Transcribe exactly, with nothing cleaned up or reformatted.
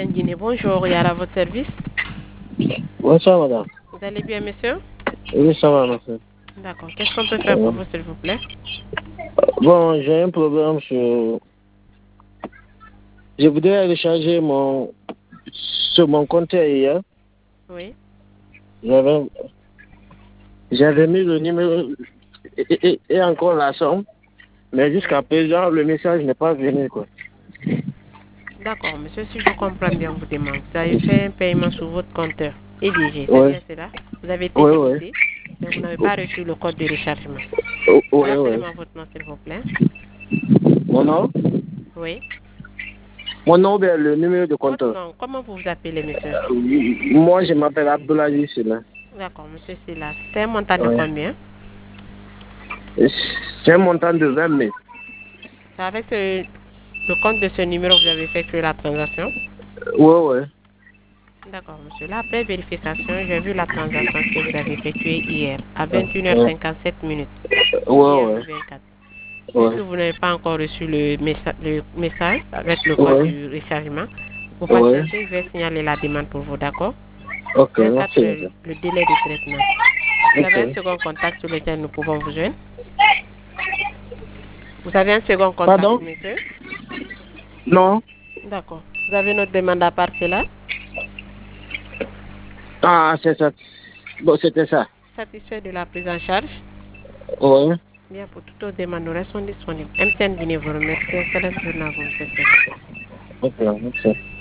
M T N Guinée, bonjour, Yara, à votre service. Bonsoir, madame. Vous allez bien, monsieur? Oui, ça va, merci. D'accord. Qu'est-ce qu'on peut faire pour vous, s'il vous plaît? Bon, j'ai un problème sur... Je voudrais recharger mon... sur mon compte hier. Oui. J'avais... J'avais mis le numéro et, et- et encore la somme. Mais jusqu'à Oui. présent, le message n'est pas venu, quoi. D'accord, monsieur, si je comprends bien vos demandes, vous avez fait un paiement sur votre compteur E D G, c'est Oui, bien cela? Vous avez été oui, oui. débité, mais vous n'avez pas reçu le code de rechargement. Oui, oui, oui. Rappelez-moi votre nom, s'il vous plaît. Mon nom? Oui. Mon nom, bien, le numéro de Votre compteur. nom, comment vous vous appelez, monsieur? Euh, Moi, je m'appelle Abdoulaye Silla. D'accord, monsieur Silas. C'est un montant de Oui. combien? C'est un montant de vingt mille. C'est avec ce- le compte de ce numéro que vous avez effectué la transaction? Oui, oui. D'accord, monsieur. Là, après vérification, j'ai vu la transaction que vous avez effectuée hier à Oui, vingt et une heures cinquante-sept minutes. Hier oui. le vingt-quatre. Oui, Puisque vous n'avez pas encore reçu le, messa- le message avec le code oui. du rechargement, vous Oui. patientez, je vais signaler la demande pour vous, d'accord? Ok, vingt-quatre merci, heures, madame. le délai de traitement. Vous avez un Ok. second contact sur lequel nous pouvons vous joindre? Vous avez un second contact, Pardon? monsieur? Non? D'accord. Vous avez notre demande à part cela? Ah, c'est ça. Bon, c'était ça. Satisfait de la prise en charge? Oui. Bien, pour toutes nos demandes, nous restons disponibles. M T N Guinée vous remercie. Excellente journée à vous, monsieur Sela. Ok, merci.